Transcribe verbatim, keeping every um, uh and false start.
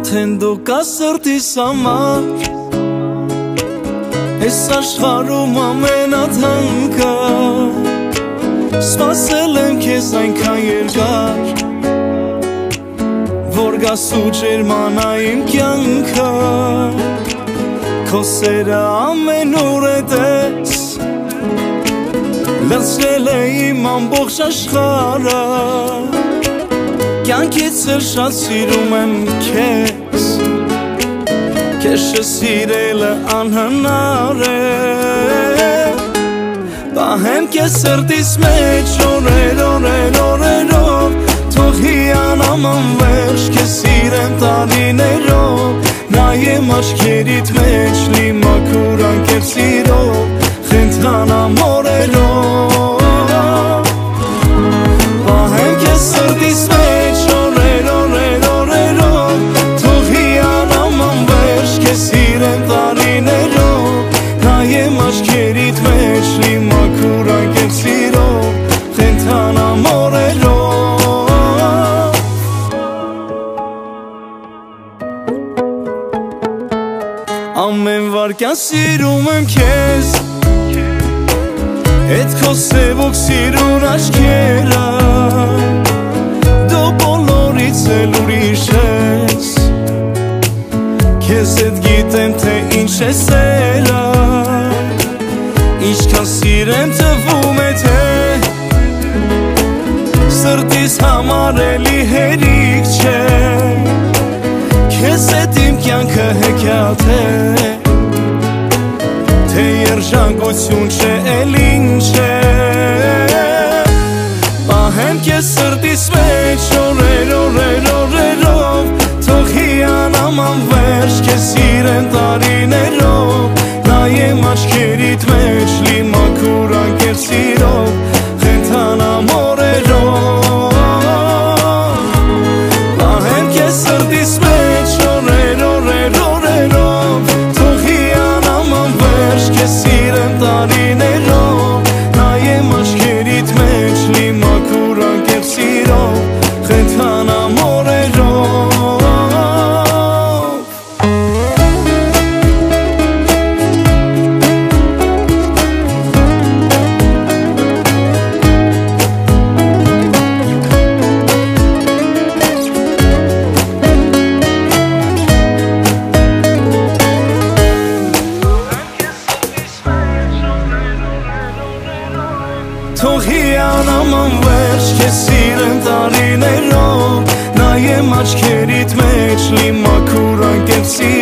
Արդեն դու կա սրտիս համար Այս աշխարհում ամենաթանկար Սպասել եմ քեզ այնքան երկար Որ գաս ու ջերմանա իմ կյանքը Քո սերը ամենուր է տես Լցրել է իմ ամբողջ աշխարհը Կյանքից էլ շատ սիրում եմ քեզ Քեզ չսիրելը անհնար է Պահեմ քեզ սրտիս մեջ օրեր, օրեր, օրերով Թող հիանամ անվերջ քեզ սիրեմ տարիներով Նայեմ աչքերիդ մեջ լի մաքուր անկեղծ սիրով Խնդրանամ օրերով Պահեմ քեզ սրտիս մեջ օրեր, օրեր, օրերով Թող հիանամ անվերջ քեզ սիրեմ տարիներով Նայեմ աչքերիդ մեջ լի մաքուր անկեղծ սիրով Խնդրանամ օրերով Ամեն վարկյան սիրում եմ քեզ Էդ քո սևոք սիրուն աչքերը Դու բոլորից էլ ուրիշ ես Քեզ հետ գիտեմ թե ինչ է սերը Ինչքան սիրեմ թվում է թե Սրտիս համար էլի հերիք չէ Քեզ հետ իմ կյանքը հեքիաթ է Թե երջանկություն չէ էլ ինչ է Պահեմ քեզ սրտիս մեջ օրեր, օրեր, օրերով Թող հիանամ անվերջ քեզ սիրեմ տարիներով Նայեմ աչքերիդ մեջ լի մաքուր անկեղծ սիրով Խնդրանամ օրերով Պահեմ քեզ սրտիս մեջ օրեր, օրեր, օրերով Թող հիանամ անվերջ քեզ սիրեմ տարիներով Նայեմ աչքերիդ մեջ լի մաքուր անկեղծ սիրով Խնդրանամ օրերով Թող հիանամ անվերջ քեզ սիրեմ տարիներով Նայեմ աչքերիդ մեջ լի մաքուր անկեղծ